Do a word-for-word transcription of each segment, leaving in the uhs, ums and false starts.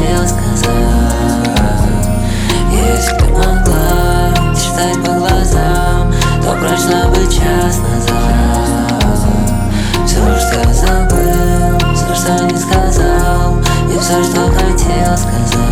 хотел сказать. Если бы могла читать по глазам, то прошла бы час назад. Все, что я забыл, все, что не сказал, и все, что хотел сказать.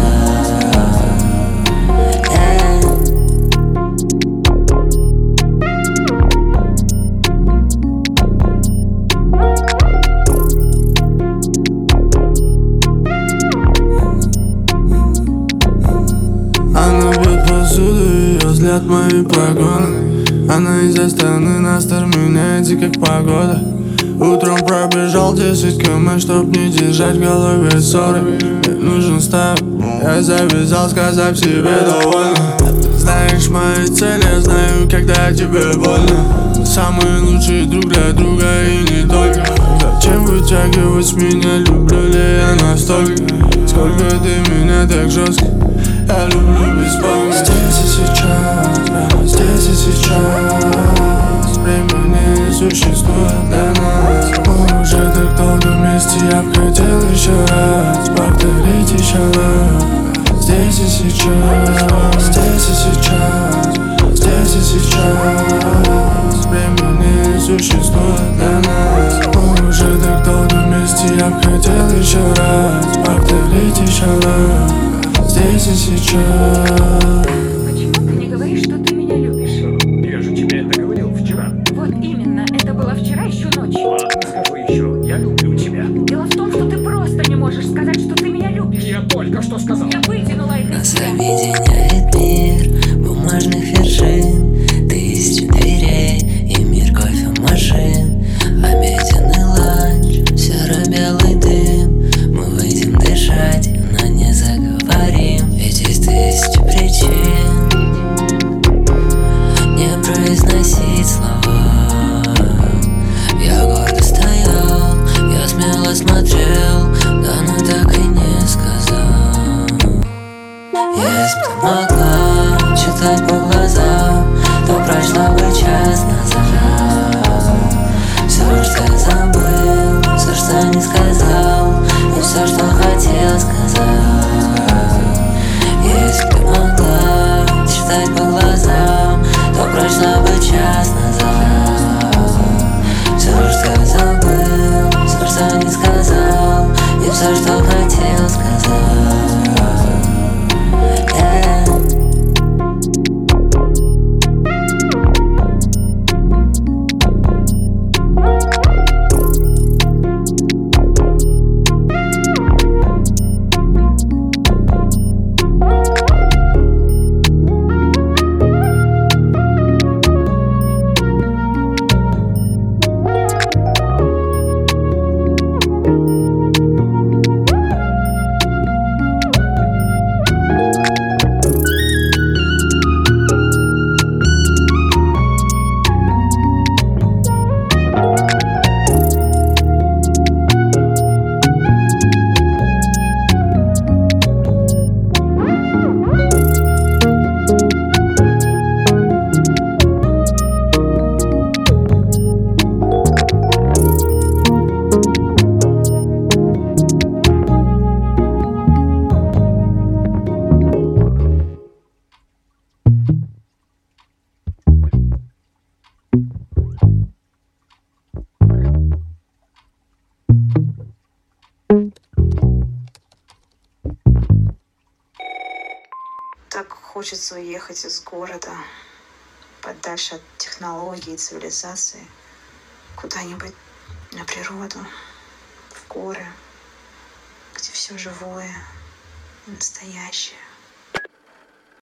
Она бьет посуду, ее взгляд мои погоны. Она из Астаны, Настер меняется как погода. Утром пробежал десять километров, чтоб не держать в голове ссоры. Мне нужен степ, я завязал, сказав себе довольно. Ты знаешь мои цели, я знаю, когда тебе больно. Мы самый лучший друг для друга и не только. Зачем вытягивать меня, люблю ли я настолько? Сколько ты меня так жестко, я люблю бесполно. Здесь и сейчас, прямо здесь и сейчас. Времени не существует для нас. Мы уже так долго вместе, я б хотел еще раз повторить еще раз. Здесь и сейчас, здесь и сейчас, здесь и сейчас. Времени не существует для нас. Мы уже так долго вместе, я б хотел еще раз повторить еще раз. Здесь и сейчас. Почему ты не говоришь, что ты меня любишь? Я же тебе это говорил вчера. Вот именно, это было вчера еще ночью. Ладно, скажу еще, я люблю тебя. Дело в том, что ты просто не можешь сказать, что ты меня любишь. Я только что сказал. Я вытянула их из Нас тебя. объединяет мир бумажных вершин, тысячи дверей и мир кофемашин. Обеденный ланч, серо-белый дым. Мы выйдем дышать, но не заговорим. Ведь есть тысячи причин не произносить слова. Я гордо стоял, я смело смотрел, да ну так и не сказал. Если бы ты могла читать по глазам, то прошла бы час назад. Все, что я забыл, все, что не сказал, и все, что хотел сказать. Если бы ты могла читать по глазам, то прошла бы час назад. Все, что я забыл, все, что не сказал, и все, что хотел сказать. Так хочется уехать из города, подальше от технологий и цивилизации, куда-нибудь на природу, в горы, где все живое и настоящее.